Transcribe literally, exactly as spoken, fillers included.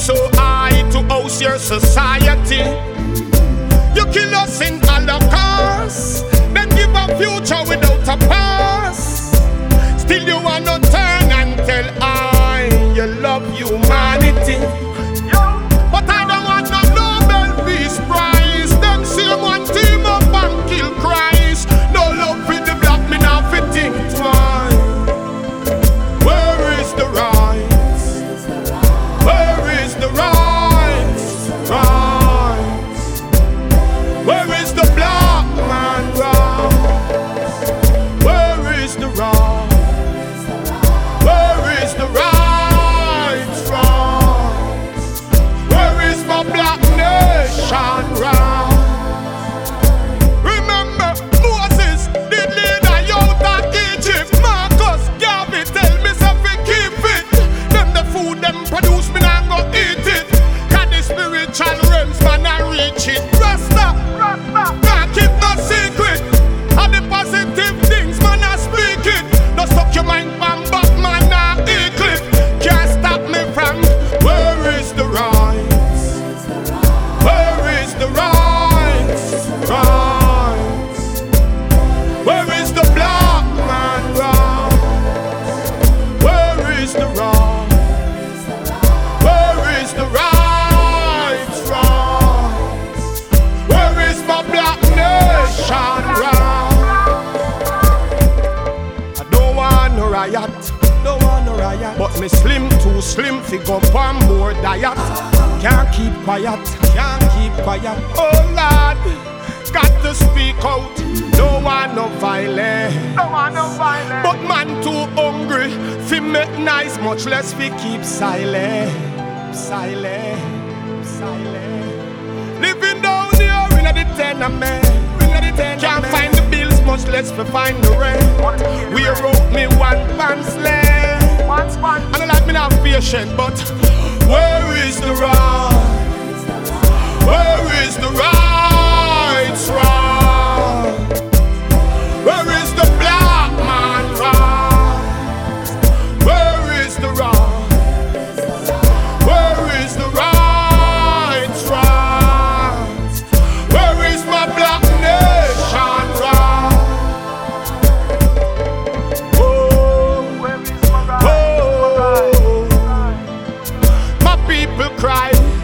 so high to house your society. You kill us in Holocaust, then give a future without a past. Still you wanna turn and tell I you love humanity. But I don't want no Nobel Peace Prize. Them same one team up and kill Christ. No love for the black, me not fit think twice. Where is the right? Where is the right? Right. Where is the black man right? Where is the right? Where is the right? Right. Where is my black nation right? Remember Moses did lead a youth of Egypt. Marcus Garvey tell me something keep it. Them the food them produce me now go eat it. Cause the spiritual realms man I reach it. Rasta, Rasta, can't keep no secret. And the positive things man I speak it. No stuck your mind bam back man I eclipse. Can't stop me from where is the right? Where is the right? Right. Where is the black man right? Where is the right? Where is the right? Right. Where is my black nation right? I don't want no riot, don't want no riot. But me slim too slim fi go on more diet. Can't keep quiet, can't keep quiet. Oh Lord, got to speak out. Don't want no violence, don't want no violence. But man too hungry fi make nice, much less fi keep silent, silent, silent. Living down here in the tenement, can't find the bills, much less fi find the rent. We wrote me one pants left, and I like me not patient, but where is the right? Where is the right? Right? Where is the black man right? Where is the right? Where is the right? Right? Where is my black nation right? Oh, where is my right? Oh, my people cry.